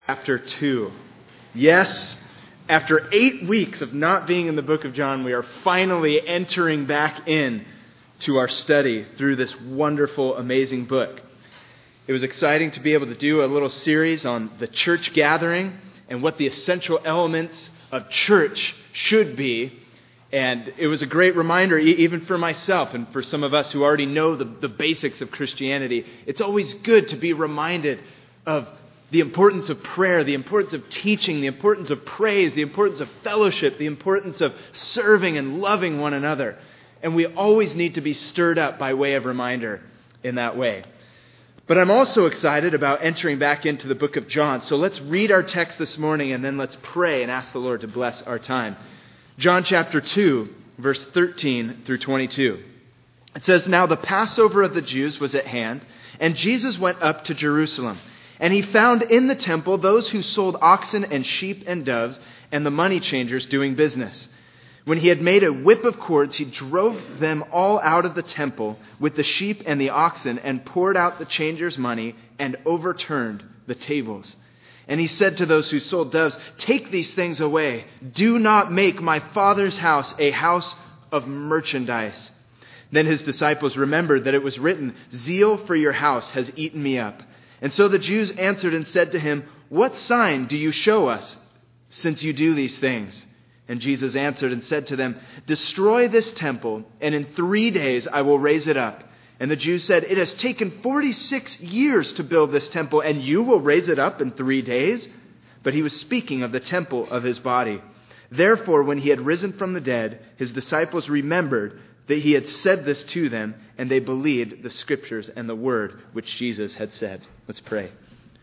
Chapter 2. Yes, after 8 weeks of not being in the book of John, we are finally entering back in to our study through this wonderful, amazing book. It was exciting to be able to do a little series on the church gathering and what the essential elements of church should be. And it was a great reminder, even for myself and for some of us who already know the basics of Christianity. It's always good to be reminded of the importance of prayer, the importance of teaching, the importance of praise, the importance of fellowship, the importance of serving and loving one another. And we always need to be stirred up by way of reminder in that way. But I'm also excited about entering back into the book of John. So let's read our text this morning and then let's pray and ask the Lord to bless our time. John chapter 2, verse 13 through 22. It says, "Now the Passover of the Jews was at hand, and Jesus went up to Jerusalem. And he found in the temple those who sold oxen and sheep and doves, and the money changers doing business. When he had made a whip of cords, he drove them all out of the temple with the sheep and the oxen, and poured out the changers' money, and overturned the tables. And he said to those who sold doves, 'Take these things away. Do not make my Father's house a house of merchandise.' Then his disciples remembered that it was written, 'Zeal for your house has eaten me up.' And so the Jews answered and said to him, 'What sign do you show us, since you do these things?' And Jesus answered and said to them, 'Destroy this temple, and in 3 days I will raise it up.' And the Jews said, 'It has taken 46 years to build this temple, and you will raise it up in 3 days?' But he was speaking of the temple of his body. Therefore, when he had risen from the dead, his disciples remembered that he had said this to them, and they believed the scriptures and the word which Jesus had said." Let's pray.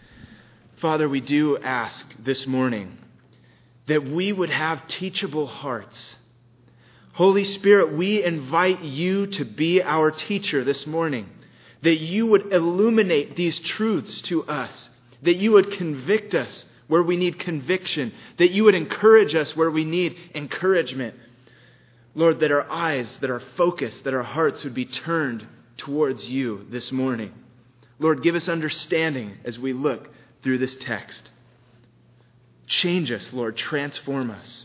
Father, we do ask this morning that we would have teachable hearts. Holy Spirit, we invite you to be our teacher this morning, that you would illuminate these truths to us, that you would convict us where we need conviction, that you would encourage us where we need encouragement. Lord, that our eyes, that our focus, that our hearts would be turned towards you this morning. Lord, give us understanding as we look through this text. Change us, Lord. Transform us.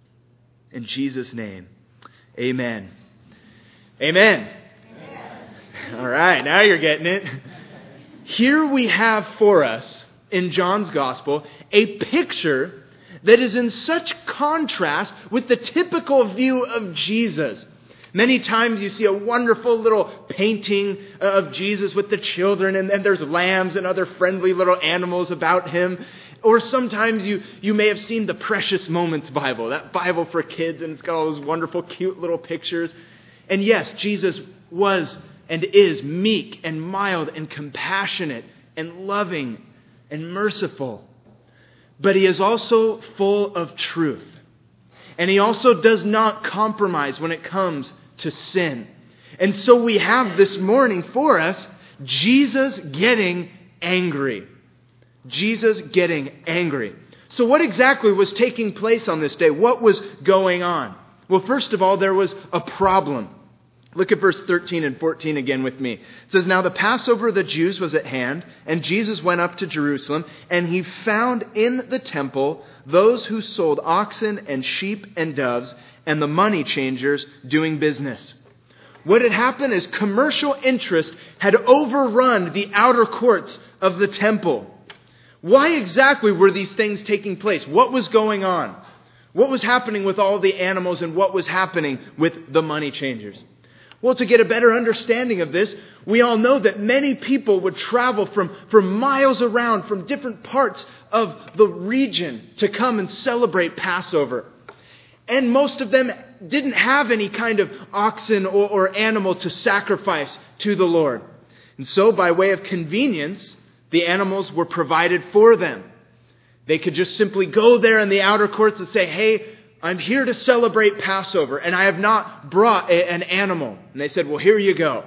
In Jesus' name, amen. Amen. Amen. All right, now you're getting it. Here we have for us, in John's Gospel, a picture that is in such contrast with the typical view of Jesus. Many times you see a wonderful little painting of Jesus with the children, and there's lambs and other friendly little animals about him. Or sometimes you may have seen the Precious Moments Bible, that Bible for kids, and it's got all those wonderful, cute little pictures. And yes, Jesus was and is meek and mild and compassionate and loving and merciful. But he is also full of truth. And he also does not compromise when it comes to sin. And so we have this morning for us, Jesus getting angry. Jesus getting angry. So what exactly was taking place on this day? What was going on? Well, first of all, there was a problem. Look at verse 13 and 14 again with me. It says, "Now the Passover of the Jews was at hand, and Jesus went up to Jerusalem, and he found in the temple those who sold oxen and sheep and doves, and the money changers doing business." What had happened is commercial interest had overrun the outer courts of the temple. Why exactly were these things taking place? What was going on? What was happening with all the animals, and what was happening with the money changers? Well, to get a better understanding of this, we all know that many people would travel from miles around from different parts of the region to come and celebrate Passover. And most of them didn't have any kind of oxen or animal to sacrifice to the Lord. And so by way of convenience, the animals were provided for them. They could just simply go there in the outer courts and say, "Hey, I'm here to celebrate Passover, and I have not brought an animal." And they said, "Well, here you go."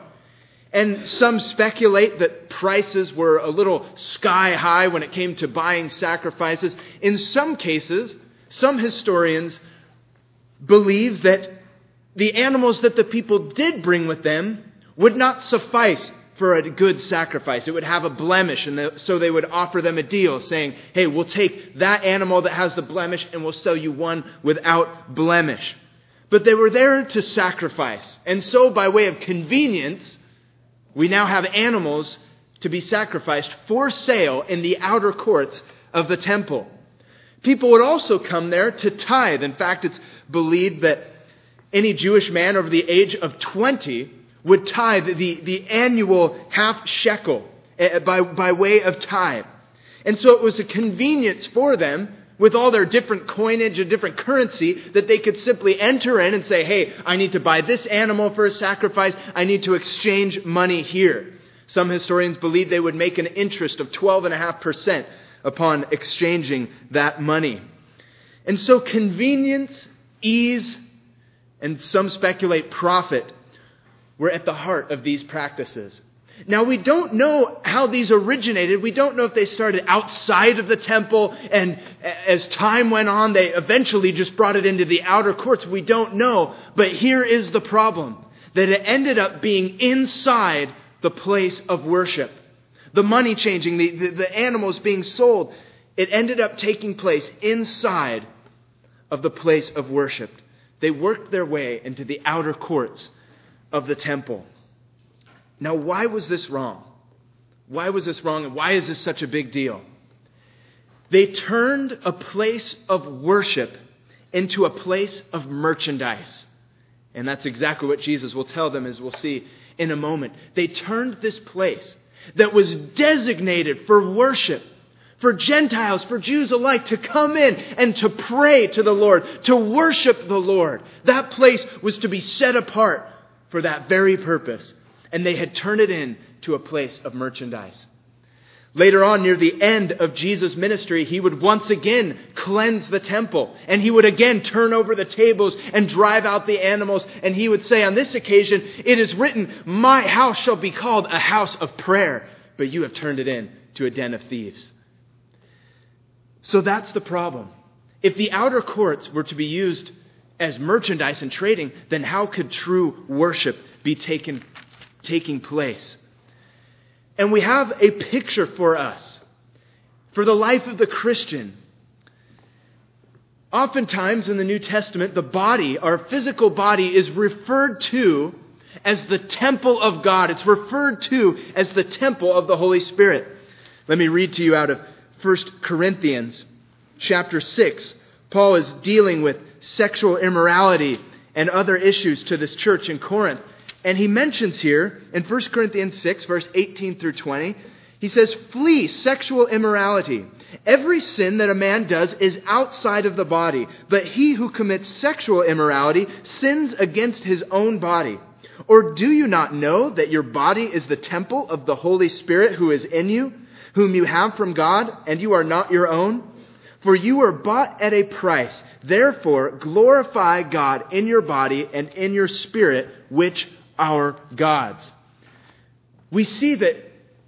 And some speculate that prices were a little sky high when it came to buying sacrifices. In some cases, some historians believe that the animals that the people did bring with them would not suffice for a good sacrifice. It would have a blemish, and so they would offer them a deal saying, hey, we'll take that animal that has the blemish and we'll sell you one without blemish. But they were there to sacrifice. And so by way of convenience, we now have animals to be sacrificed for sale in the outer courts of the temple. People would also come there to tithe. In fact, it's believed that any Jewish man over the age of 20 would tithe the annual half shekel by way of tithe. And so it was a convenience for them, with all their different coinage and different currency, that they could simply enter in and say, hey, I need to buy this animal for a sacrifice. I need to exchange money here. Some historians believe they would make an interest of 12.5% upon exchanging that money. And so convenience, ease, and some speculate profit were at the heart of these practices. Now, we don't know how these originated. We don't know if they started outside of the temple, and as time went on, they eventually just brought it into the outer courts. We don't know. But here is the problem, that it ended up being inside the place of worship. The money changing, the animals being sold, it ended up taking place inside of the place of worship. They worked their way into the outer courts of the temple. Now, why was this wrong? Why was this wrong, and why is this such a big deal? They turned a place of worship into a place of merchandise. And that's exactly what Jesus will tell them, as we'll see in a moment. They turned this place that was designated for worship, for Gentiles, for Jews alike, to come in and to pray to the Lord, to worship the Lord. That place was to be set apart for that very purpose. And they had turned it into a place of merchandise. Later on, near the end of Jesus' ministry, he would once again cleanse the temple. And he would again turn over the tables and drive out the animals. And he would say, on this occasion, it is written, my house shall be called a house of prayer, but you have turned it into a den of thieves. So that's the problem. If the outer courts were to be used as merchandise and trading, then how could true worship be taking place? And we have a picture for us, for the life of the Christian. Oftentimes in the New Testament, the body, our physical body, is referred to as the temple of God. It's referred to as the temple of the Holy Spirit. Let me read to you out of 1 Corinthians chapter 6. Paul is dealing with sexual immorality and other issues to this church in Corinth. And he mentions here in 1 Corinthians 6, verse 18 through 20, he says, flee sexual immorality. Every sin that a man does is outside of the body, but he who commits sexual immorality sins against his own body. Or do you not know that your body is the temple of the Holy Spirit who is in you, whom you have from God, and you are not your own? For you were bought at a price. Therefore, glorify God in your body and in your spirit, which are God's. We see that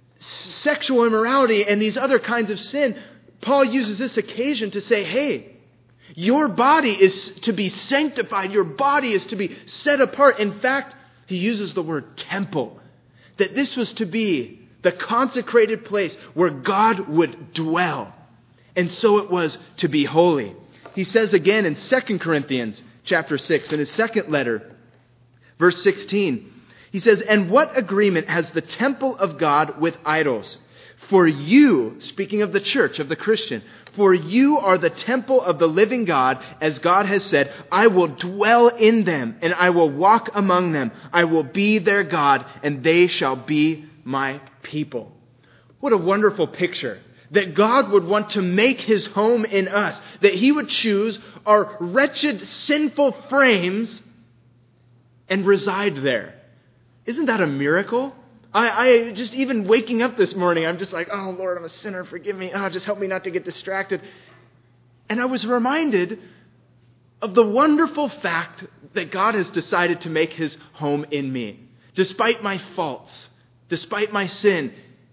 sexual immorality and these other kinds of sin, Paul uses this occasion to say, hey, your body is to be sanctified. Your body is to be set apart. In fact, he uses the word temple. That this was to be the consecrated place where God would dwell. And so it was to be holy. He says again in 2 Corinthians chapter 6, in his second letter, verse 16, he says, and what agreement has the temple of God with idols? For you, speaking of the church, of the Christian, for you are the temple of the living God, as God has said, I will dwell in them, and I will walk among them. I will be their God, and they shall be my people. What a wonderful picture. That God would want to make his home in us. That he would choose our wretched, sinful frames and reside there. Isn't that a miracle? I just, even waking up this morning, I'm just like, oh Lord, I'm a sinner, forgive me. Oh, just help me not to get distracted. And I was reminded of the wonderful fact that God has decided to make his home in me. Despite my faults, despite my sin,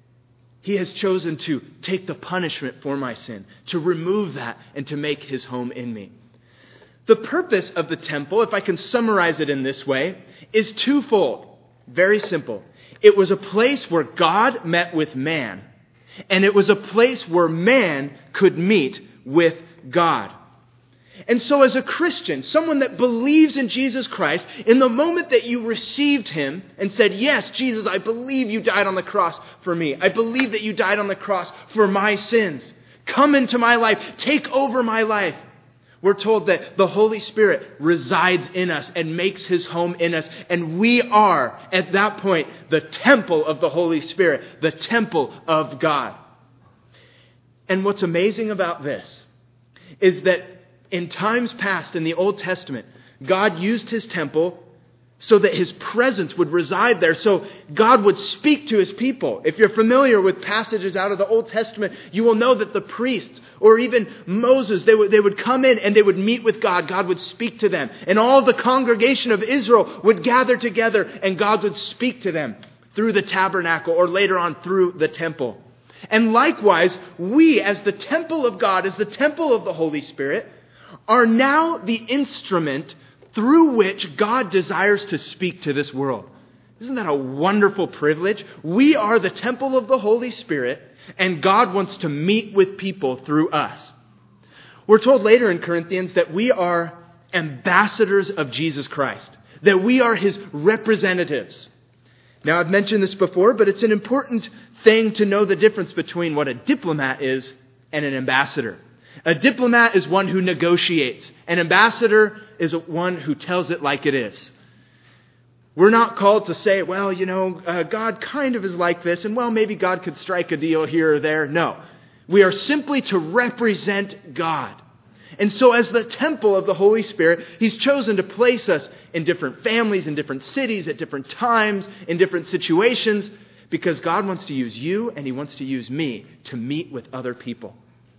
he has chosen to take the punishment for my sin, to remove that and to make his home in me. The purpose of the temple, if I can summarize it in this way, is twofold. Very simple. It was a place where God met with man. And it was a place where man could meet with God. And so as a Christian, someone that believes in Jesus Christ, in the moment that you received him and said, yes, Jesus, I believe you died on the cross for me. I believe that you died on the cross for my sins. Come into my life. Take over my life. We're told that the Holy Spirit resides in us and makes his home in us. And we are, at that point, the temple of the Holy Spirit, the temple of God. And what's amazing about this is that in times past in the Old Testament, God used his temple so that his presence would reside there, so God would speak to his people. If you're familiar with passages out of the Old Testament, you will know that the priests, or even Moses, they would come in and they would meet with God. God would speak to them. And all the congregation of Israel would gather together and God would speak to them through the tabernacle or later on through the temple. And likewise, we as the temple of God, as the temple of the Holy Spirit, are now the instrument through which God desires to speak to this world. Isn't that a wonderful privilege? We are the temple of the Holy Spirit, and God wants to meet with people through us. We're told later in Corinthians that we are ambassadors of Jesus Christ, that we are his representatives. Now, I've mentioned this before, but it's an important thing to know the difference between what a diplomat is and an ambassador. A diplomat is one who negotiates. An ambassador is one who tells it like it is. We're not called to say, well, God kind of is like this, and well, maybe God could strike a deal here or there. No. We are simply to represent God. And so as the temple of the Holy Spirit, he's chosen to place us in different families, in different cities, at different times, in different situations, because God wants to use you and he wants to use me to meet with other people.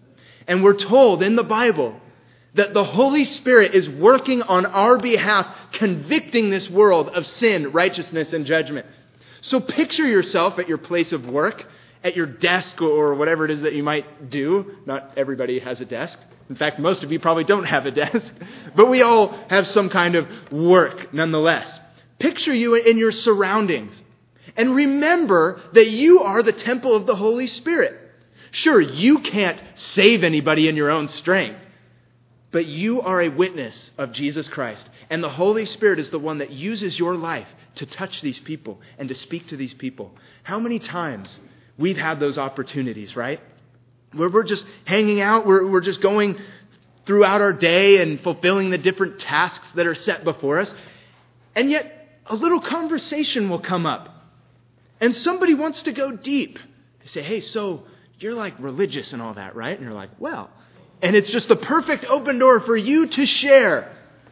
And we're told in the Bible that the Holy Spirit is working on our behalf, convicting this world of sin, righteousness, and judgment. So picture yourself at your place of work, at your desk or whatever it is that you might do. Not everybody has a desk. In fact, most of you probably don't have a desk. But we all have some kind of work nonetheless. Picture you in your surroundings. And remember that you are the temple of the Holy Spirit. Sure, you can't save anybody in your own strength. But you are a witness of Jesus Christ. And the Holy Spirit is the one that uses your life to touch these people and to speak to these people. How many times we've had those opportunities, right? Where we're just hanging out, we're just going throughout our day and fulfilling the different tasks that are set before us. And yet a little conversation will come up. And somebody wants to go deep. They say, hey, so you're like religious and all that, right? And you're like, well. And it's just the perfect open door for you to share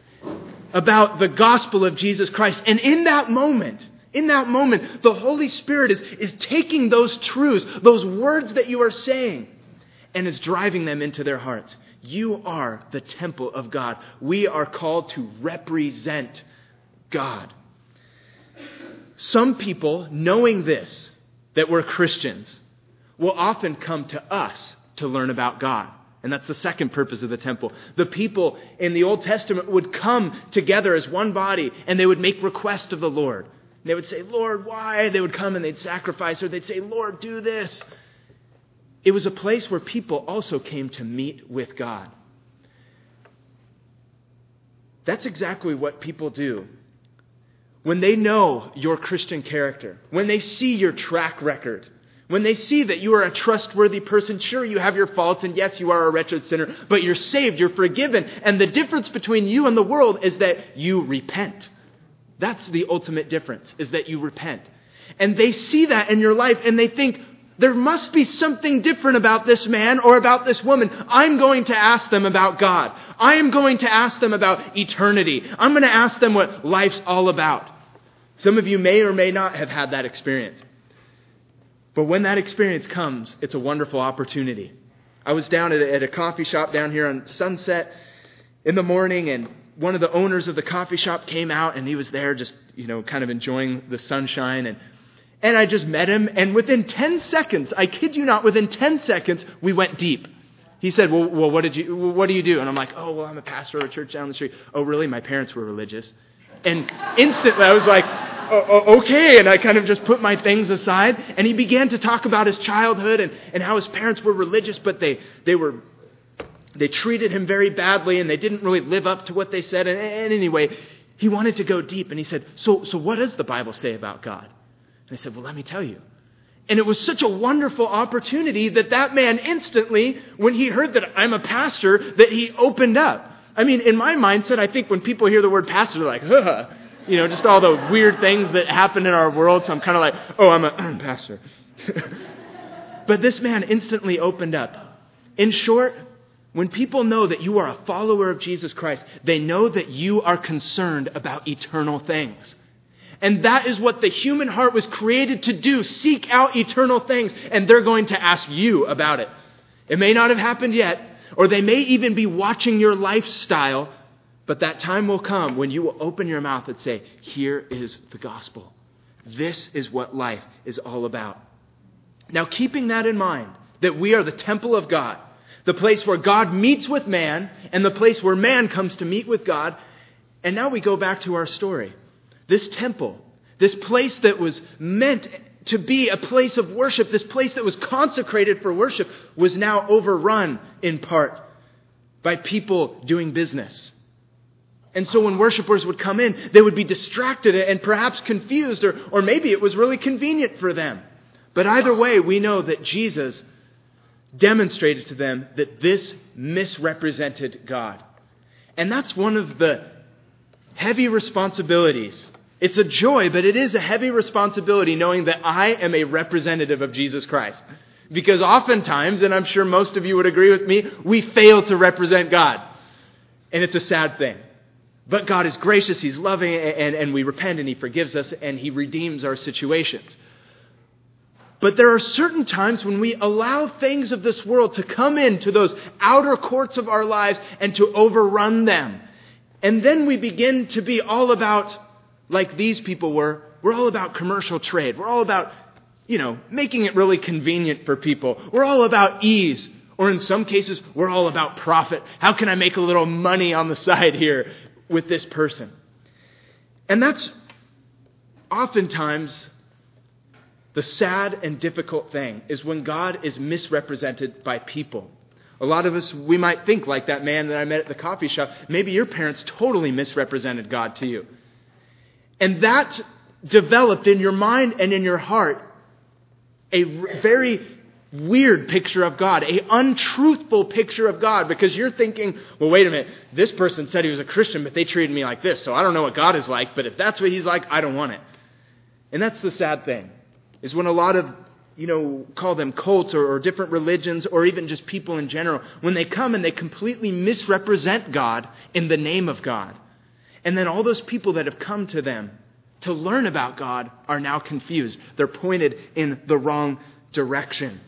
about the gospel of Jesus Christ. And in that moment, the Holy Spirit is taking those truths, those words that you are saying, and is driving them into their hearts. You are the temple of God. We are called to represent God. Some people, knowing this, that we're Christians, will often come to us to learn about God. And that's the second purpose of the temple. The people in the Old Testament would come together as one body and they would make request of the Lord. And they would say, Lord, why? They would come and they'd sacrifice, or they'd say, Lord, do this. It was a place where people also came to meet with God. That's exactly what people do. When they know your Christian character, when they see your track record, when they see that you are a trustworthy person, sure, you have your faults, and yes, you are a wretched sinner, but you're saved, you're forgiven. And the difference between you and the world is that you repent. That's the ultimate difference, is that you repent. And they see that in your life, and they think, there must be something different about this man or about this woman. I'm going to ask them about God. I am going to ask them about eternity. I'm going to ask them what life's all about. Some of you may or may not have had that experience. But when that experience comes, it's a wonderful opportunity. I was down at a coffee shop down here on Sunset in the morning, and one of the owners of the coffee shop came out, and he was there just, kind of enjoying the sunshine. And I just met him, and within 10 seconds, I kid you not, within 10 seconds, we went deep. He said, well, what do you do? And I'm like, oh, well, I'm a pastor of a church down the street. Oh, really? My parents were religious. And instantly I was like, Okay. And I kind of just put my things aside. And he began to talk about his childhood and how his parents were religious, but they treated him very badly and they didn't really live up to what they said. And anyway, he wanted to go deep. And he said, so what does the Bible say about God? And I said, well, let me tell you. And it was such a wonderful opportunity that man instantly, when he heard that I'm a pastor, that he opened up. I mean, in my mindset, I think when people hear the word pastor, they're like, huh, just all the weird things that happen in our world. So I'm kind of like, oh, I'm a pastor. But this man instantly opened up. In short, when people know that you are a follower of Jesus Christ, they know that you are concerned about eternal things. And that is what the human heart was created to do, seek out eternal things. And they're going to ask you about it. It may not have happened yet, or they may even be watching your lifestyle, but that time will come when you will open your mouth and say, here is the gospel. This is what life is all about. Now, keeping that in mind, that we are the temple of God, the place where God meets with man, and the place where man comes to meet with God. And now we go back to our story. This temple, this place that was meant to be a place of worship, this place that was consecrated for worship, was now overrun in part by people doing business. And so when worshipers would come in, they would be distracted and perhaps confused, or maybe it was really convenient for them. But either way, we know that Jesus demonstrated to them that this misrepresented God. And that's one of the heavy responsibilities. It's a joy, but it is a heavy responsibility knowing that I am a representative of Jesus Christ. Because oftentimes, and I'm sure most of you would agree with me, we fail to represent God. And it's a sad thing. But God is gracious, He's loving, and we repent and He forgives us and He redeems our situations. But there are certain times when we allow things of this world to come into those outer courts of our lives and to overrun them. And then we begin to be all about, like these people were, we're all about commercial trade. We're all about, making it really convenient for people. We're all about ease. Or in some cases, we're all about profit. How can I make a little money on the side here with this person? And that's oftentimes the sad and difficult thing, is when God is misrepresented by people. A lot of us, we might think like that man that I met at the coffee shop. Maybe your parents totally misrepresented God to you. And that developed in your mind and in your heart a very weird picture of God, an untruthful picture of God, because you're thinking, well, wait a minute, this person said he was a Christian, but they treated me like this, so I don't know what God is like, but if that's what He's like, I don't want it. And that's the sad thing, is when a lot of, call them cults or different religions, or even just people in general, when they come and they completely misrepresent God in the name of God. And then all those people that have come to them to learn about God are now confused. They're pointed in the wrong direction.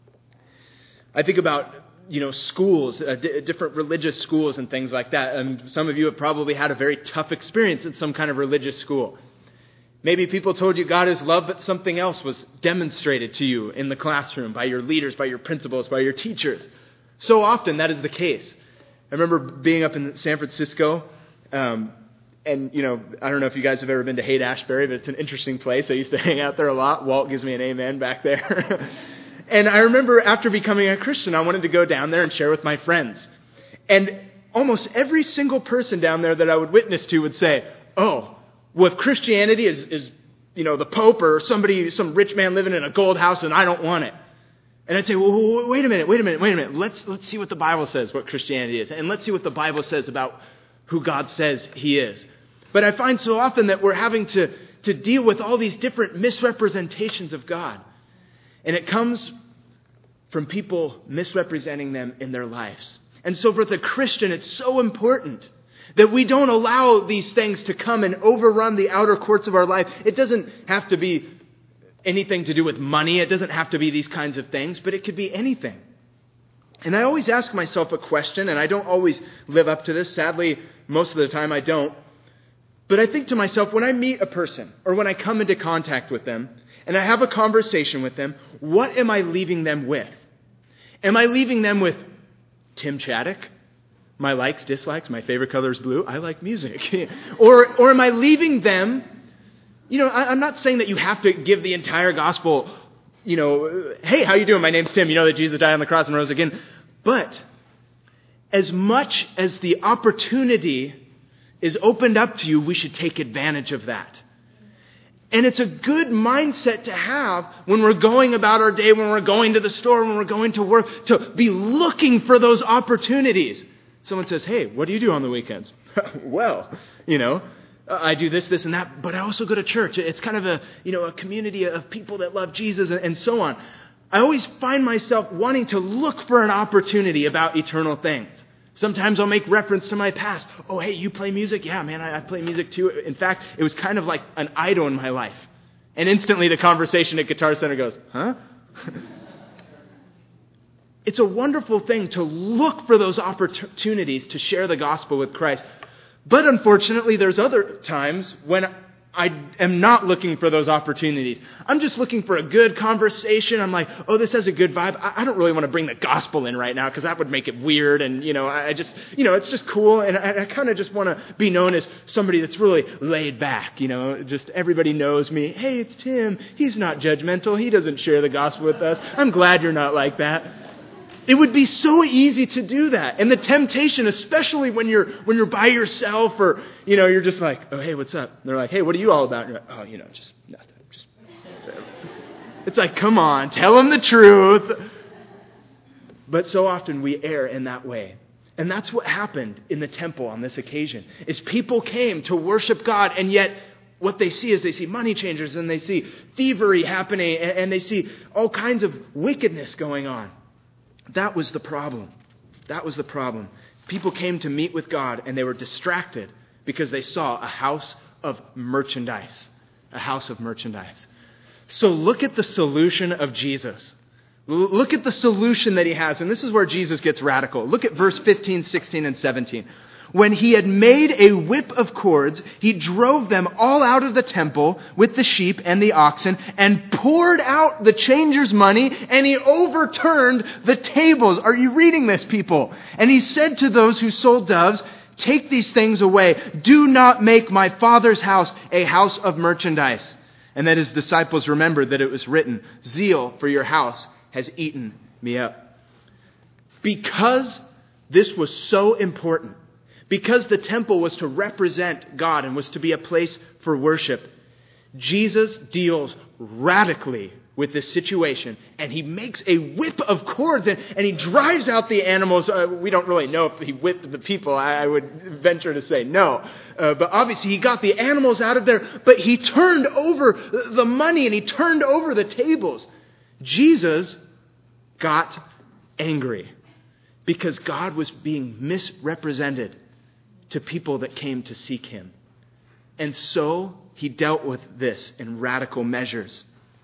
I think about, schools, different religious schools and things like that. And some of you have probably had a very tough experience in some kind of religious school. Maybe people told you God is love, but something else was demonstrated to you in the classroom by your leaders, by your principals, by your teachers. So often that is the case. I remember being up in San Francisco, and, I don't know if you guys have ever been to Haight-Ashbury, but it's an interesting place. I used to hang out there a lot. Walt gives me an amen back there. And I remember after becoming a Christian, I wanted to go down there and share with my friends. And almost every single person down there that I would witness to would say, oh, well, if Christianity is the Pope or somebody, some rich man living in a gold house, and I don't want it. And I'd say, well, wait a minute. Let's see what the Bible says, what Christianity is. And let's see what the Bible says about who God says He is. But I find so often that we're having to deal with all these different misrepresentations of God. And it comes from people misrepresenting them in their lives. And so for the Christian, it's so important that we don't allow these things to come and overrun the outer courts of our life. It doesn't have to be anything to do with money. It doesn't have to be these kinds of things, but it could be anything. And I always ask myself a question, and I don't always live up to this. Sadly, most of the time I don't. But I think to myself, when I meet a person or when I come into contact with them and I have a conversation with them, what am I leaving them with? Am I leaving them with Tim Chaddock? My likes, dislikes, my favorite color is blue. I like music. Or am I leaving them I'm not saying that you have to give the entire gospel, hey, how you doing? My name's Tim. You know that Jesus died on the cross and rose again. But as much as the opportunity is opened up to you, we should take advantage of that. And it's a good mindset to have when we're going about our day, when we're going to the store, when we're going to work, to be looking for those opportunities. Someone says, hey, what do you do on the weekends? Well, I do this, and that, but I also go to church. It's kind of a community of people that love Jesus and so on. I always find myself wanting to look for an opportunity about eternal things. Sometimes I'll make reference to my past. Oh, hey, you play music? Yeah, man, I play music too. In fact, it was kind of like an idol in my life. And instantly the conversation at Guitar Center goes, huh? It's a wonderful thing to look for those opportunities to share the gospel with Christ. But unfortunately, there's other times when I am not looking for those opportunities. I'm just looking for a good conversation. I'm like, oh, this has a good vibe. I don't really want to bring the gospel in right now because that would make it weird. And, I just, it's just cool. And I kind of just want to be known as somebody that's really laid back. Just everybody knows me. Hey, it's Tim. He's not judgmental. He doesn't share the gospel with us. I'm glad you're not like that. It would be so easy to do that. And the temptation, especially when you're by yourself or, you're just like, oh, hey, what's up? And they're like, hey, what are you all about? And you're like, oh, just nothing. It's like, come on, tell them the truth. But so often we err in that way. And that's what happened in the temple on this occasion, is people came to worship God, and yet what they see is they see money changers, and they see thievery happening, and they see all kinds of wickedness going on. That was the problem. People came to meet with God, and they were distracted because they saw a house of merchandise. So look at the solution of Jesus. Look at the solution that he has. And this is where Jesus gets radical. Look at verse 15, 16, and 17. When he had made a whip of cords, he drove them all out of the temple with the sheep and the oxen and poured out the changers' money, and he overturned the tables. Are you reading this, people? And he said to those who sold doves, take these things away. Do not make my Father's house a house of merchandise. And then his disciples remembered that it was written, zeal for your house has eaten me up. Because this was so important, because the temple was to represent God and was to be a place for worship, Jesus deals radically with this situation, and he makes a whip of cords, and he drives out the animals. We don't really know if he whipped the people. I would venture to say no. But obviously he got the animals out of there, but he turned over the money, and he turned over the tables. Jesus got angry because God was being misrepresented to people that came to seek him. And so he dealt with this in radical measures.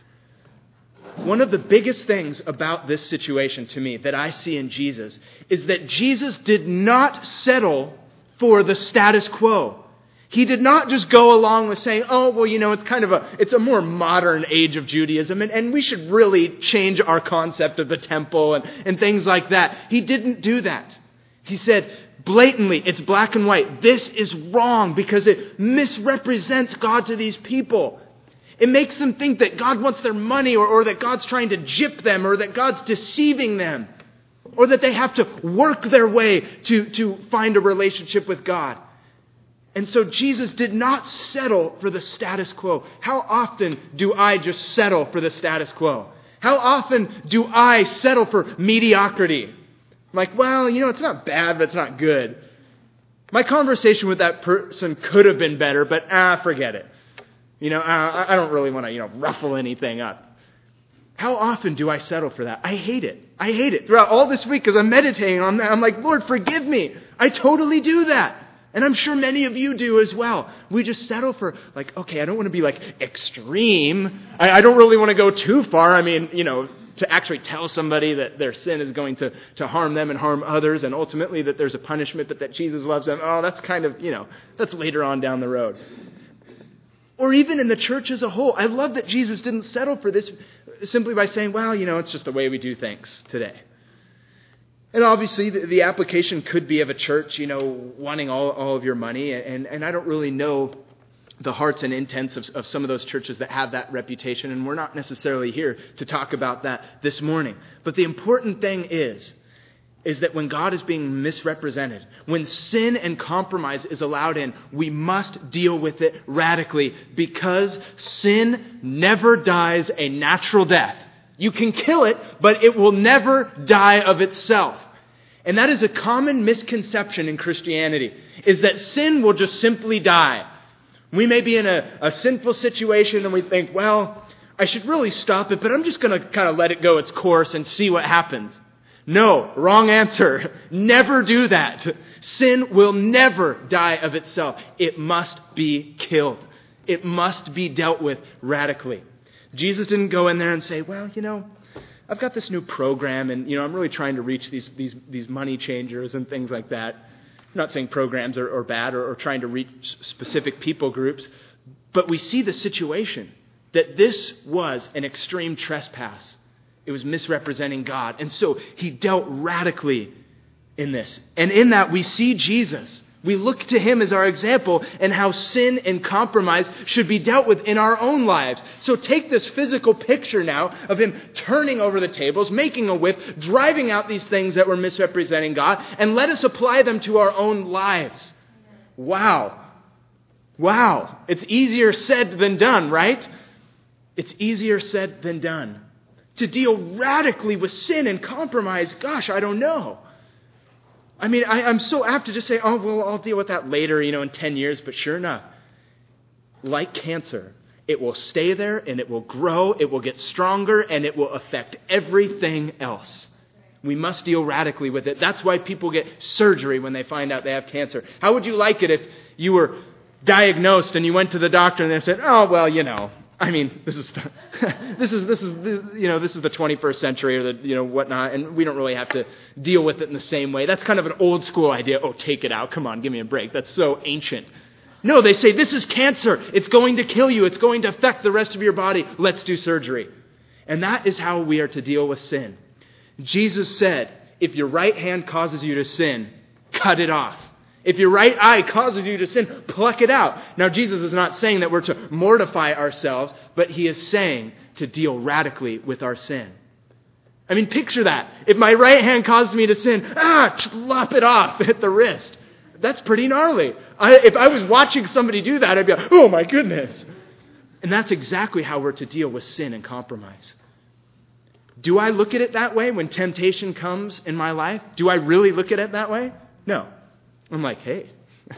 One of the biggest things about this situation to me that I see in Jesus is that Jesus did not settle for the status quo. He did not just go along with saying, oh, well, it's a more modern age of Judaism, and we should really change our concept of the temple and things like that. He didn't do that. He said, blatantly, it's black and white. This is wrong because it misrepresents God to these people. It makes them think that God wants their money or that God's trying to gyp them or that God's deceiving them or that they have to work their way to find a relationship with God. And so Jesus did not settle for the status quo. How often do I just settle for the status quo? How often do I settle for mediocrity? Like, well, it's not bad, but it's not good. My conversation with that person could have been better, but forget it. I don't really want to, ruffle anything up. How often do I settle for that? I hate it. Throughout all this week, as I'm meditating on that, I'm like, Lord, forgive me. I totally do that. And I'm sure many of you do as well. We just settle for, okay, I don't want to be extreme. I don't really want to go too far. I mean, to actually tell somebody that their sin is going to harm them and harm others, and ultimately that there's a punishment, but that Jesus loves them. Oh, that's kind of, that's later on down the road. Or even in the church as a whole. I love that Jesus didn't settle for this simply by saying, well, it's just the way we do things today. And obviously the application could be of a church, wanting all of your money. And I don't really know the hearts and intents of some of those churches that have that reputation, and we're not necessarily here to talk about that this morning. But the important thing is that when God is being misrepresented, when sin and compromise is allowed in, we must deal with it radically, because sin never dies a natural death. You can kill it, but it will never die of itself. And that is a common misconception in Christianity, is that sin will just simply die. We may be in a sinful situation and we think, well, I should really stop it, but I'm just going to kind of let it go its course and see what happens. No, wrong answer. Never do that. Sin will never die of itself. It must be killed. It must be dealt with radically. Jesus didn't go in there and say, well, I've got this new program and, I'm really trying to reach these money changers and things like that. I'm not saying programs are bad or trying to reach specific people groups, but we see the situation that this was an extreme trespass. It was misrepresenting God. And so he dealt radically in this. And in that we see Jesus. We look to him as our example and how sin and compromise should be dealt with in our own lives. So take this physical picture now of him turning over the tables, making a whip, driving out these things that were misrepresenting God, and let us apply them to our own lives. Wow. It's easier said than done, right? It's easier said than done. To deal radically with sin and compromise, gosh, I don't know. I mean, I'm so apt to just say, oh, well, I'll deal with that later, in 10 years. But sure enough, like cancer, it will stay there and it will grow, it will get stronger, and it will affect everything else. We must deal radically with it. That's why people get surgery when they find out they have cancer. How would you like it if you were diagnosed and you went to the doctor and they said, oh, well, this is the 21st century or the whatnot, and we don't really have to deal with it in the same way. That's kind of an old school idea. Oh, take it out. Come on, give me a break. That's so ancient. No, they say this is cancer. It's going to kill you. It's going to affect the rest of your body. Let's do surgery. And that is how we are to deal with sin. Jesus said, if your right hand causes you to sin, cut it off. If your right eye causes you to sin, pluck it out. Now, Jesus is not saying that we're to mortify ourselves, but he is saying to deal radically with our sin. I mean, picture that. If my right hand causes me to sin, lop it off at the wrist. That's pretty gnarly. If I was watching somebody do that, I'd be like, oh my goodness. And that's exactly how we're to deal with sin and compromise. Do I look at it that way when temptation comes in my life? Do I really look at it that way? No. I'm like, hey,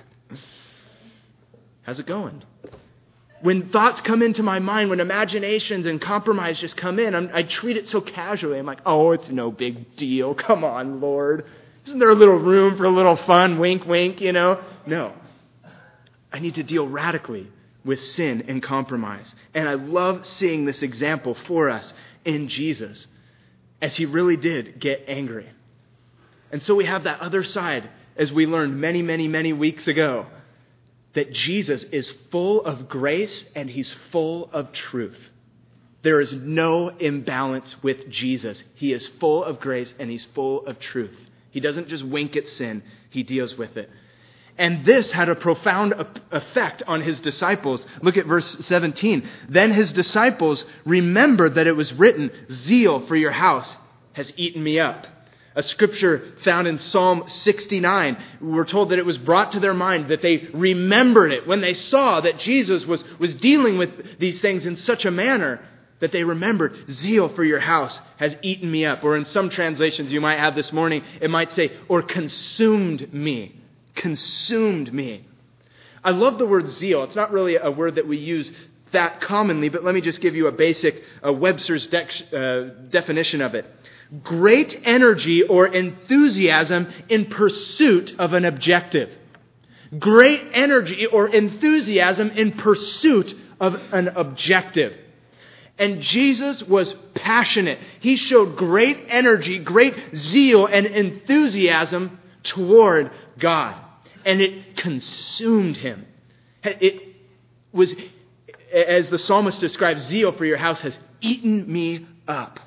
how's it going? When thoughts come into my mind, when imaginations and compromise just come in, I treat it so casually. I'm like, oh, it's no big deal. Come on, Lord. Isn't there a little room for a little fun? Wink, wink, No. I need to deal radically with sin and compromise. And I love seeing this example for us in Jesus, as he really did get angry. And so we have that other side, as we learned many, many, many weeks ago, that Jesus is full of grace and he's full of truth. There is no imbalance with Jesus. He is full of grace and he's full of truth. He doesn't just wink at sin, he deals with it. And this had a profound effect on his disciples. Look at verse 17. Then his disciples remembered that it was written, zeal for your house has eaten me up. A scripture found in Psalm 69, we're told that it was brought to their mind, that they remembered it when they saw that Jesus was dealing with these things in such a manner that they remembered, zeal for your house has eaten me up. Or in some translations you might have this morning, it might say, or consumed me. Consumed me. I love the word zeal. It's not really a word that we use that commonly, but let me just give you a basic Webster's definition of it. Great energy or enthusiasm in pursuit of an objective. Great energy or enthusiasm in pursuit of an objective. And Jesus was passionate. He showed great energy, great zeal and enthusiasm toward God. And it consumed him. It was, as the psalmist describes, zeal for your house has eaten me up.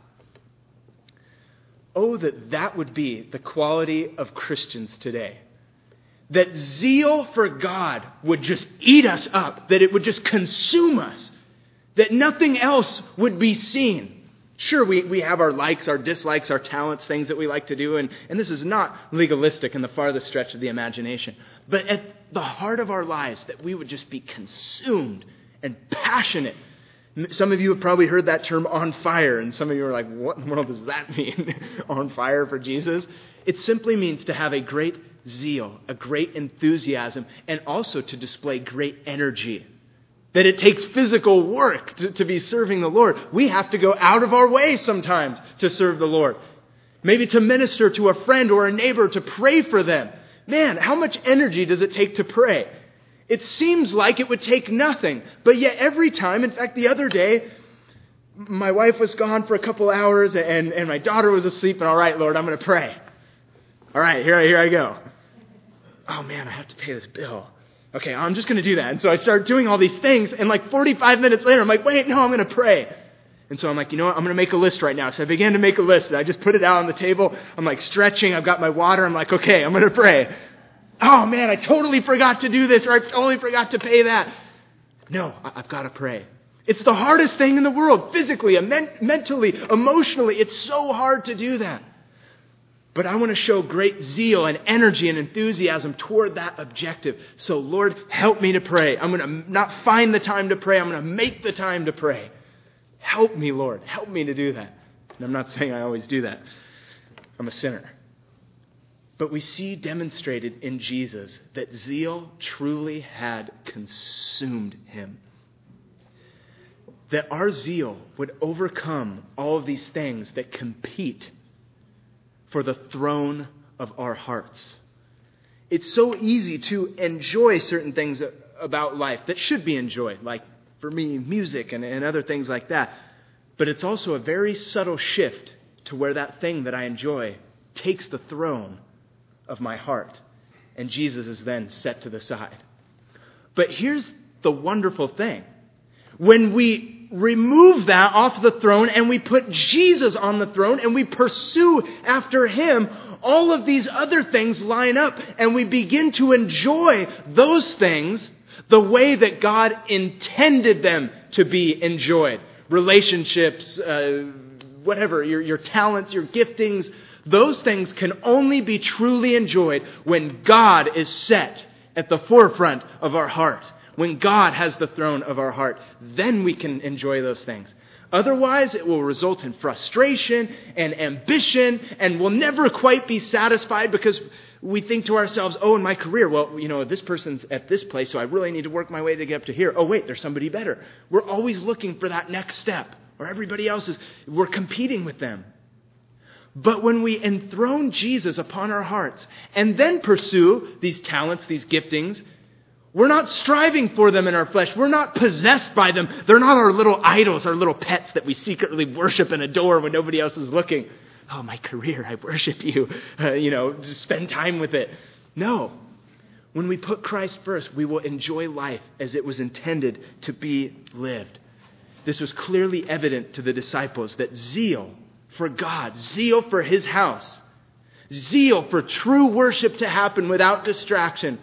Oh, that would be the quality of Christians today. that zeal for God would just eat us up, that it would just consume us, that nothing else would be seen. Sure, we have our likes, our dislikes, our talents, things that we like to do, and this is not legalistic in the farthest stretch of the imagination. But at the heart of our lives, that we would just be consumed and passionate. Some of you have probably heard that term on fire, and some of you are like, what in the world does that mean? On fire for Jesus? It simply means to have a great zeal, a great enthusiasm, and also to display great energy. That it takes physical work to be serving the Lord. We have to go out of our way sometimes to serve the Lord. Maybe to minister to a friend or a neighbor, to pray for them. Man, how much energy does it take to pray? It seems like it would take nothing. But yet every time, in fact, the other day, my wife was gone for a couple hours and my daughter was asleep. And all right, Lord, I'm going to pray. All right, here I go. Oh man, I have to pay this bill. Okay, I'm just going to do that. And so I started doing all these things. And like 45 minutes later, I'm like, wait, no, I'm going to pray. And so I'm like, you know what? I'm going to make a list right now. So I began to make a list. And I just put it out on the table. I'm like stretching. I've got my water. I'm like, okay, I'm going to pray. Oh man, I totally forgot to do this, or I totally forgot to pay that. No, I've got to pray. It's the hardest thing in the world. Physically, mentally, emotionally. It's so hard to do that. But I want to show great zeal and energy and enthusiasm toward that objective. So Lord, help me to pray. I'm going to not find the time to pray. I'm going to make the time to pray. Help me, Lord. Help me to do that. And I'm not saying I always do that. I'm a sinner. But we see demonstrated in Jesus that zeal truly had consumed him. That our zeal would overcome all of these things that compete for the throne of our hearts. It's so easy to enjoy certain things about life that should be enjoyed, like for me, music and other things like that. But it's also a very subtle shift to where that thing that I enjoy takes the throne of my heart, and Jesus is then set to the side. But here's the wonderful thing. When we remove that off the throne and we put Jesus on the throne and we pursue after him, all of these other things line up and we begin to enjoy those things the way that God intended them to be enjoyed. Relationships, whatever, your talents, your giftings, those things can only be truly enjoyed when God is set at the forefront of our heart. When God has the throne of our heart, then we can enjoy those things. Otherwise, it will result in frustration and ambition, and we'll never quite be satisfied because we think to ourselves, oh, in my career, well, this person's at this place, so I really need to work my way to get up to here. Oh, wait, there's somebody better. We're always looking for that next step, or everybody else is. We're competing with them. But when we enthrone Jesus upon our hearts and then pursue these talents, these giftings, we're not striving for them in our flesh. We're not possessed by them. They're not our little idols, our little pets that we secretly worship and adore when nobody else is looking. Oh, my career, I worship you. Just spend time with it. No. When we put Christ first, we will enjoy life as it was intended to be lived. This was clearly evident to the disciples that zeal for God, zeal for his house, zeal for true worship to happen without distraction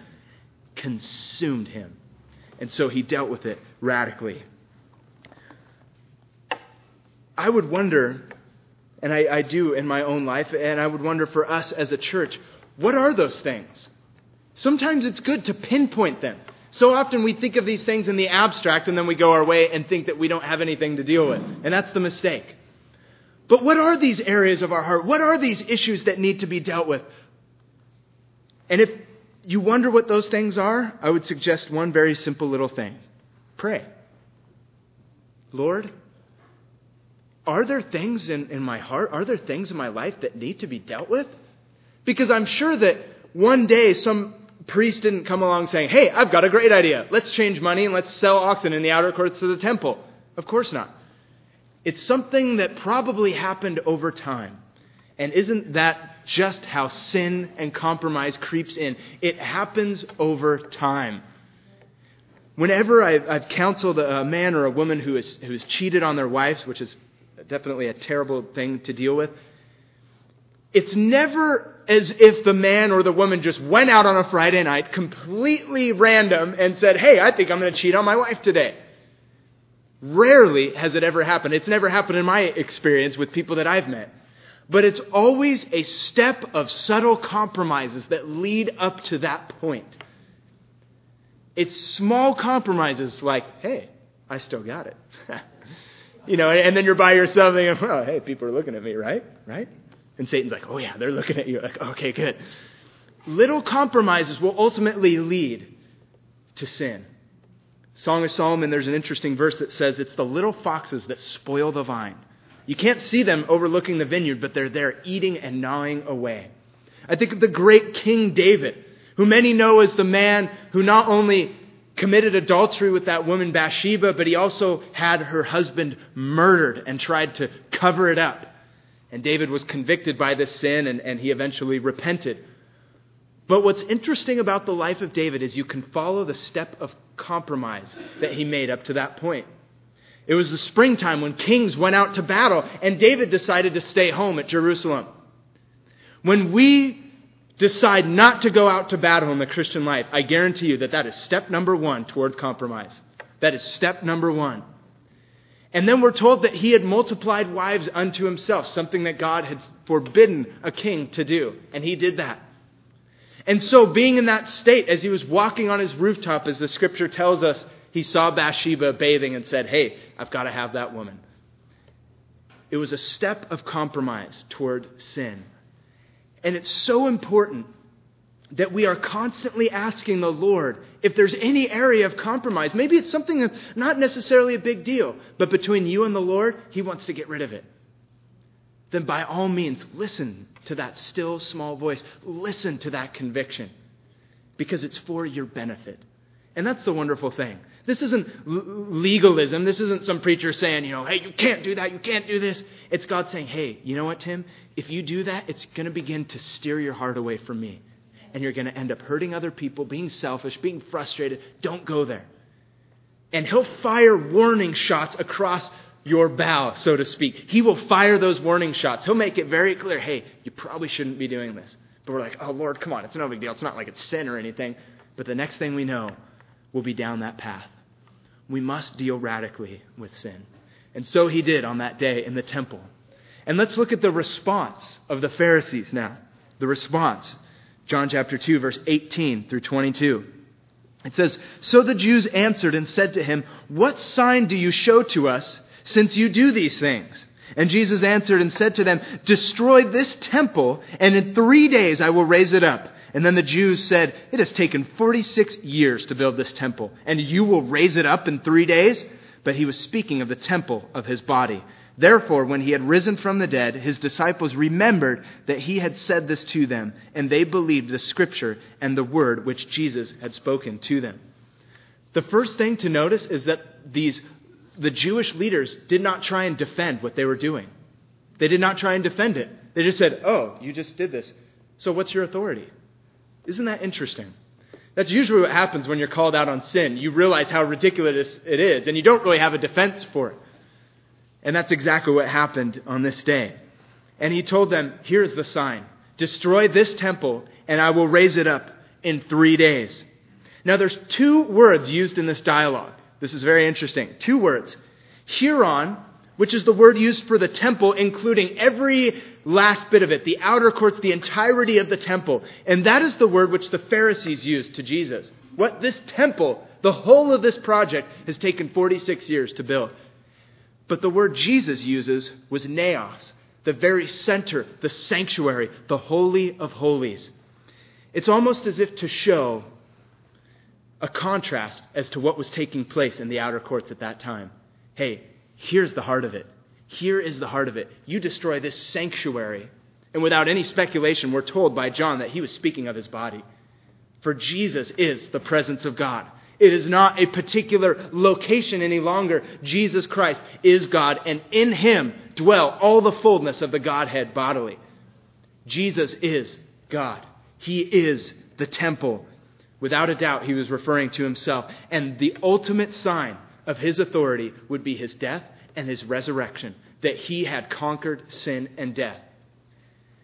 consumed him. And so he dealt with it radically. I would wonder, and I do in my own life, and I would wonder for us as a church, what are those things? Sometimes it's good to pinpoint them. So often we think of these things in the abstract and then we go our way and think that we don't have anything to deal with. And that's the mistake. But what are these areas of our heart? What are these issues that need to be dealt with? And if you wonder what those things are, I would suggest one very simple little thing. Pray. Lord, are there things in my heart? Are there things in my life that need to be dealt with? Because I'm sure that one day some priest didn't come along saying, hey, I've got a great idea. Let's change money and let's sell oxen in the outer courts of the temple. Of course not. It's something that probably happened over time. And isn't that just how sin and compromise creeps in? It happens over time. Whenever I've counseled a man or a woman who is cheated on their wives, which is definitely a terrible thing to deal with, it's never as if the man or the woman just went out on a Friday night, completely random, and said, hey, I think I'm going to cheat on my wife today. Rarely has it ever happened. It's never happened in my experience with people that I've met. But it's always a step of subtle compromises that lead up to that point. It's small compromises like, hey, I still got it. And then you're by yourself thinking, well, hey, people are looking at me, right? Right? And Satan's like, oh yeah, they're looking at you. Like, okay, good. Little compromises will ultimately lead to sin. Song of Solomon, there's an interesting verse that says it's the little foxes that spoil the vine. You can't see them overlooking the vineyard, but they're there eating and gnawing away. I think of the great King David, who many know as the man who not only committed adultery with that woman Bathsheba, but he also had her husband murdered and tried to cover it up. And David was convicted by this sin, and he eventually repented. But what's interesting about the life of David is you can follow the step of compromise that he made up to that point. It was the springtime when kings went out to battle, and David decided to stay home at Jerusalem. When we decide not to go out to battle in the Christian life, I guarantee you that is step number one toward compromise. That is step number one. And then we're told that he had multiplied wives unto himself, something that God had forbidden a king to do. And he did that. And so being in that state, as he was walking on his rooftop, as the scripture tells us, he saw Bathsheba bathing and said, hey, I've got to have that woman. It was a step of compromise toward sin. And it's so important that we are constantly asking the Lord if there's any area of compromise. Maybe it's something that's not necessarily a big deal, but between you and the Lord, he wants to get rid of it. Then by all means, listen to that still small voice. Listen to that conviction, because it's for your benefit. And that's the wonderful thing. This isn't legalism. This isn't some preacher saying, hey, you can't do that. You can't do this. It's God saying, hey, you know what, Tim? If you do that, it's going to begin to steer your heart away from me. And you're going to end up hurting other people, being selfish, being frustrated. Don't go there. And he'll fire warning shots across your bow, so to speak. He will fire those warning shots. He'll make it very clear, hey, you probably shouldn't be doing this. But we're like, oh, Lord, come on. It's no big deal. It's not like it's sin or anything. But the next thing we know, we'll be down that path. We must deal radically with sin. And so he did on that day in the temple. And let's look at the response of the Pharisees now. The response. John chapter 2, verse 18 through 22. It says, so the Jews answered and said to him, what sign do you show to us since you do these things? And Jesus answered and said to them, destroy this temple, and in 3 days I will raise it up. And then the Jews said, it has taken 46 years to build this temple, and you will raise it up in 3 days? But he was speaking of the temple of his body. Therefore, when he had risen from the dead, his disciples remembered that he had said this to them, and they believed the scripture and the word which Jesus had spoken to them. The first thing to notice is that the Jewish leaders did not try and defend what they were doing. They did not try and defend it. They just said, oh, you just did this. So what's your authority? Isn't that interesting? That's usually what happens when you're called out on sin. You realize how ridiculous it is, and you don't really have a defense for it. And that's exactly what happened on this day. And he told them, here's the sign. Destroy this temple, and I will raise it up in 3 days. Now there's 2 words used in this dialogue. This is very interesting. 2 words. Hieron, which is the word used for the temple, including every last bit of it, the outer courts, the entirety of the temple. And that is the word which the Pharisees used to Jesus. What this temple, the whole of this project, has taken 46 years to build. But the word Jesus uses was naos, the very center, the sanctuary, the holy of holies. It's almost as if to show a contrast as to what was taking place in the outer courts at that time. Hey, here's the heart of it. Here is the heart of it. You destroy this sanctuary. And without any speculation, we're told by John that he was speaking of his body. For Jesus is the presence of God. It is not a particular location any longer. Jesus Christ is God, and in him dwell all the fullness of the Godhead bodily. Jesus is God. He is the temple. Without a doubt, he was referring to himself. And the ultimate sign of his authority would be his death and his resurrection, that he had conquered sin and death.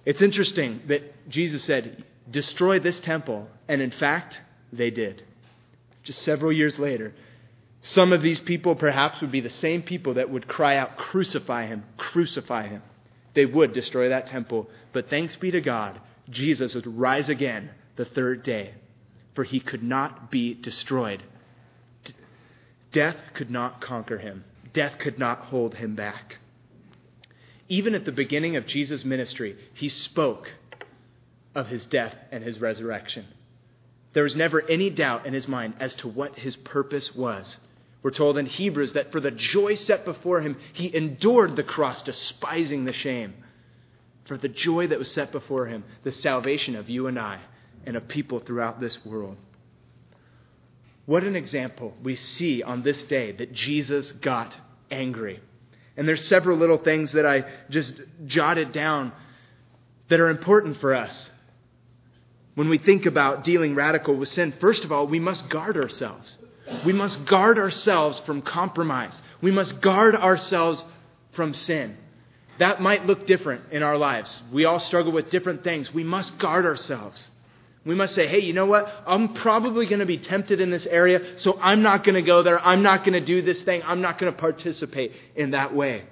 It's interesting that Jesus said, destroy this temple. And in fact, they did. Just several years later, some of these people perhaps would be the same people that would cry out, crucify him, crucify him. They would destroy that temple. But thanks be to God, Jesus would rise again the third day, for he could not be destroyed. Death could not conquer him. Death could not hold him back. Even at the beginning of Jesus' ministry, he spoke of his death and his resurrection. There was never any doubt in his mind as to what his purpose was. We're told in Hebrews that for the joy set before him, he endured the cross, despising the shame. For the joy that was set before him, the salvation of you and I and of people throughout this world. What an example we see on this day that Jesus got angry. And there's several little things that I just jotted down that are important for us. When we think about dealing radical with sin, first of all, we must guard ourselves. We must guard ourselves from compromise. We must guard ourselves from sin. That might look different in our lives. We all struggle with different things. We must guard ourselves. We must say, hey, you know what? I'm probably going to be tempted in this area, so I'm not going to go there. I'm not going to do this thing. I'm not going to participate in that way.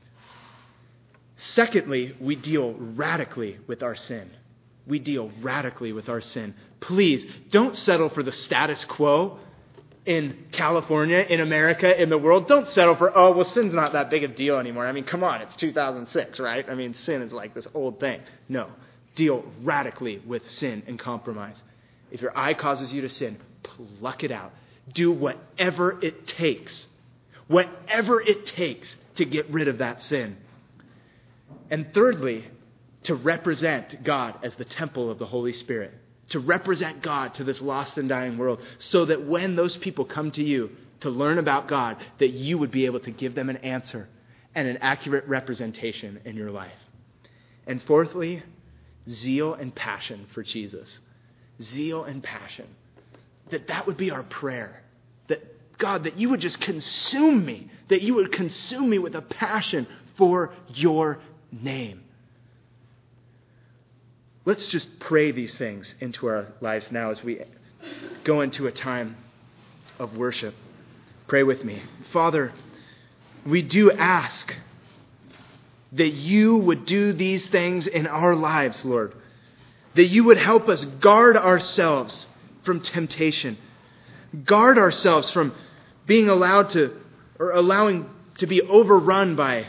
Secondly, we deal radically with our sin. We deal radically with our sin. Please don't settle for the status quo in California, in America, in the world. Don't settle for, oh, well, sin's not that big a deal anymore. I mean, come on, it's 2006, right? I mean, sin is like this old thing. No. Deal radically with sin and compromise. If your eye causes you to sin, pluck it out. Do whatever it takes. Whatever it takes to get rid of that sin. And thirdly, to represent God as the temple of the Holy Spirit. To represent God to this lost and dying world, so that when those people come to you to learn about God, that you would be able to give them an answer and an accurate representation in your life. And fourthly, zeal and passion for Jesus. Zeal and passion. That would be our prayer. That God, that you would just consume me. That you would consume me with a passion for your name. Let's just pray these things into our lives now as we go into a time of worship. Pray with me. Father, we do ask that you would do these things in our lives, Lord. That you would help us guard ourselves from temptation. Guard ourselves from being allowing to be overrun by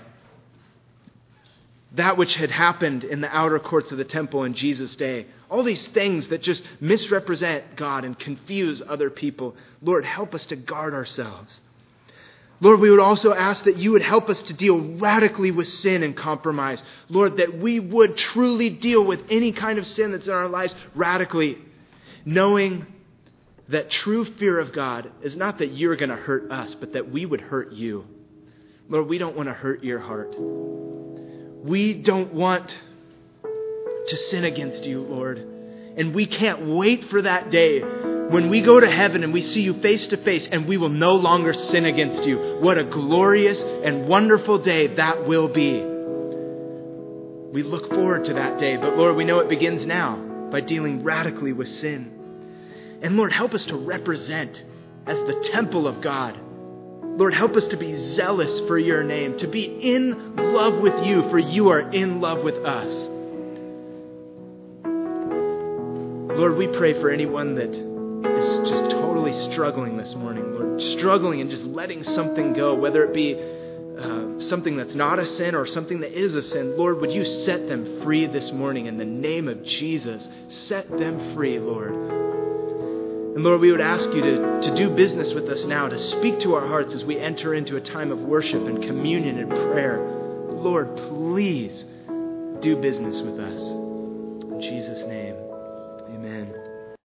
that which had happened in the outer courts of the temple in Jesus' day. All these things that just misrepresent God and confuse other people. Lord, help us to guard ourselves. Lord, we would also ask that you would help us to deal radically with sin and compromise. Lord, that we would truly deal with any kind of sin that's in our lives radically, knowing that true fear of God is not that you're going to hurt us, but that we would hurt you. Lord, we don't want to hurt your heart. We don't want to sin against you, Lord. And we can't wait for that day when we go to heaven and we see you face to face and we will no longer sin against you. What a glorious and wonderful day that will be. We look forward to that day. But Lord, we know it begins now by dealing radically with sin. And Lord, help us to represent as the temple of God. Lord, help us to be zealous for your name, to be in love with you, for you are in love with us. Lord, we pray for anyone that is just totally struggling this morning, Lord, struggling and just letting something go, whether it be something that's not a sin or something that is a sin. Lord, would you set them free this morning in the name of Jesus? Set them free, Lord. And Lord, we would ask you to do business with us now, to speak to our hearts as we enter into a time of worship and communion and prayer. Lord, please do business with us. In Jesus' name, amen.